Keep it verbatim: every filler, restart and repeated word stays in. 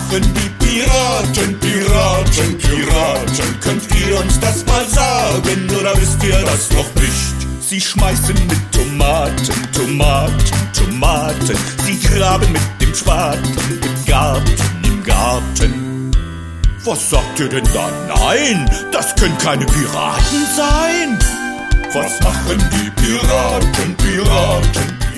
machen die Piraten, Piraten, Piraten? Könnt ihr uns das mal sagen, oder wisst ihr das noch nicht? Sie schmeißen mit Tomaten, Tomaten, Tomaten. Sie graben mit dem Spaten im Garten, im Garten. Was sagt ihr denn da? Nein, das können keine Piraten sein. Was machen die Piraten, Piraten?